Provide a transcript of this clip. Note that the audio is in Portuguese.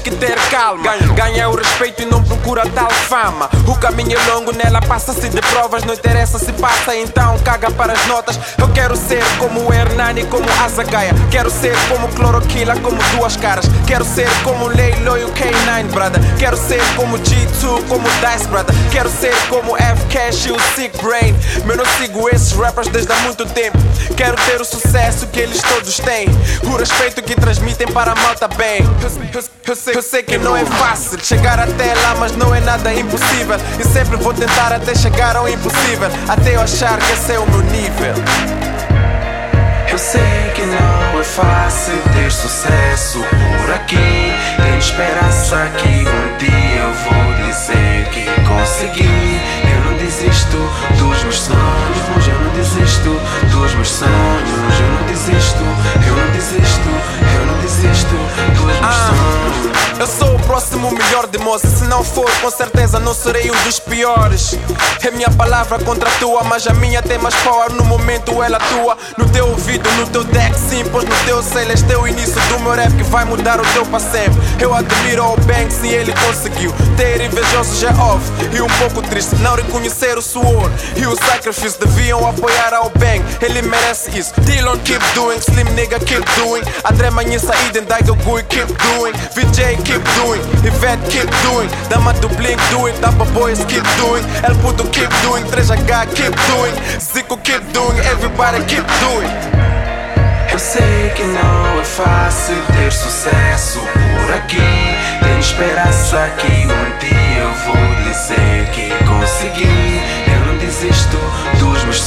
que ter calma. Ganha o respeito e não procura tal fama. O caminho é longo, nela passa-se de provas. Não interessa se passa, então caga para as notas. Eu quero ser como o Hernani, como Azagaia. Quero ser como Cloroquila, como Duas Caras. Quero ser como Laylo e o K9, brother. Quero ser como G2, como Dice, brother. Quero ser como F-Cash e o Sick Brain. Eu não sigo esses rappers desde há muito tempo. Quero ter o sucesso que eles todos têm, o respeito que transmitem para a malta bem. Eu sei que não é fácil chegar até lá, mas não é nada impossível. E sempre vou tentar até chegar ao impossível, até eu achar que esse é o meu nível. Eu sei que não é fácil ter sucesso por aqui. Tenho esperança que um dia eu vou dizer que consegui. Eu não desisto dos meus sonhos, eu não desisto dos meus sonhos. Eu não desisto, eu não desisto, eu não desisto dos meus sonhos. Eu sou o próximo melhor de moça. Se não for, com certeza não serei um dos piores. É minha palavra contra a tua, mas a minha tem mais power. No momento ela atua no teu ouvido, no teu deck, sim, pois no teu céu. Este é o início do meu rap que vai mudar o teu para sempre. Eu admiro ao Banks e ele conseguiu. Ter invejosos já é off e um pouco triste não reconhecer o suor e o sacrifício. Deviam apoiar ao Bang, ele merece isso. Dillon keep doing, Slim nigga keep doing, André Manhissa Eden, Daigo Gui keep doing, VJ keep doing, Yvette keep doing, Dama do Blink doing, Tapa Boys keep doing, El Puto keep doing, 3H keep doing, Zico keep doing, everybody keep doing. Eu sei que não é fácil ter sucesso por aqui. Tenho esperança que um dia eu vou dizer que consegui. Eu não desisto dos meus